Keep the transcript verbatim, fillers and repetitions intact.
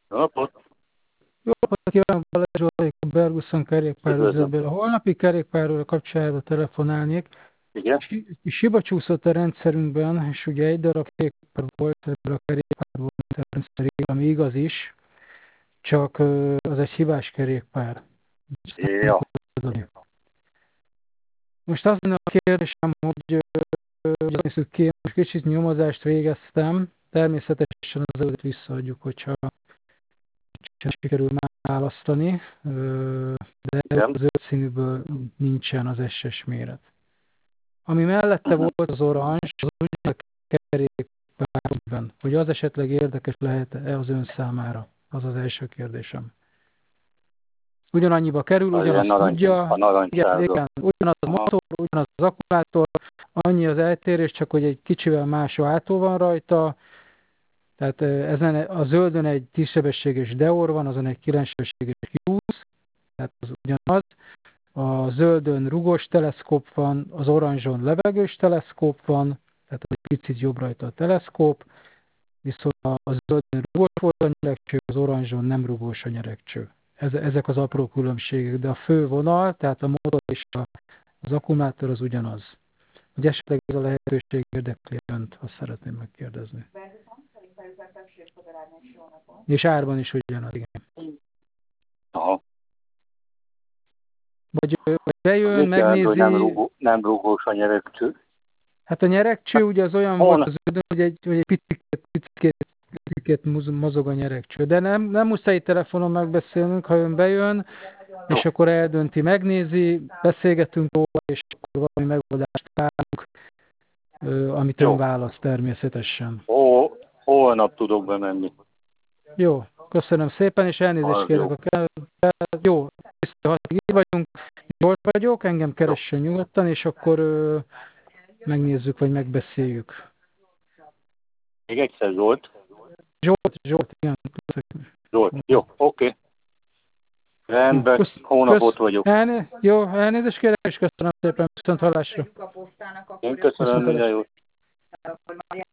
Jó napot! Jó napot kívánok, Balázs vagyok, a Berguszon Üdvözlöm! kerékpárüzletből. A holnapi kerékpárról kapcsolatban telefonálnék. Igen? Si- Siba csúszott a rendszerünkben, és ugye egy darab kerékpár volt, ebből a kerékpár volt a rendszeré, ami igaz is, csak ö, az egy hibás kerékpár. És ezt nem Ja. tudod adni. Most az lenne a kérdésem, hogy ö, hogy azt nézzük ki, most kicsit nyomozást végeztem, természetesen az előtt visszaadjuk, hogyha sem sikerül választani, ö, de Igen? az zöld színűből nincsen az es es méret. Ami mellette Uh-huh. volt az orange, az úgy kerékpárban, hogy az esetleg érdekes lehet-e az ön számára? Az az első kérdésem. Ugyanannyiba kerül, Az ilyen ugyanazt narancs, a tudja, igen, narancssárga. igen, ugyanaz a Aha. motor, ugyanaz az akkumulátor, annyi az eltérés, csak hogy egy kicsivel más váltó van rajta, tehát ezen a zöldön egy tízsebességes Deor van, azon egy kilencsebességes Hughes, tehát az ugyanaz. A zöldön rugós teleszkóp van, az oranzson levegős teleszkóp van, tehát egy picit jobb rajta a teleszkóp, viszont a zöldön rugós volt a nyeregcső, az oranzson nem rugós a nyeregcső. Ezek az apró különbségek, de a fő vonal, tehát a motor és a, az akkumulátor az ugyanaz. Hogy esetleg ez a lehetőség érdekli önt, azt szeretném megkérdezni. És árban is ugyanaz, igen. Aha. Vagy, vagy Az bejön, mit jelent, hogy nem, megnézi. rugó, nem rugós a nyeregcső? Hát a nyeregcső ugye az olyan volt Hol? az ődön, hogy egy, hogy egy picit, picit, picit mozog a nyeregcső. De nem, nem muszáj telefonon megbeszélnünk, ha ön bejön, Jó. és akkor eldönti, megnézi, beszélgetünk róla, és akkor valami megoldást találunk, amit ön Jó. választ természetesen. Hol, holnap tudok bemenni. Jó, köszönöm szépen, és elnézést Az kérek jó. a kell. Jó, tisztelhatig így vagyunk, jól vagyok, engem Jó. keressen nyugodtan, és akkor ö, megnézzük, vagy megbeszéljük. Még egyszer Zsolt. Zsolt, Zsolt, igen. Zsolt. Jó, oké. Okay. Rendben, Kösz, hónap ott kösz, vagyok. elné, jó, elnézést kérek, és köszönöm szépen, viszont hallásra. Én köszönöm, Viszont minden hallásra. jót.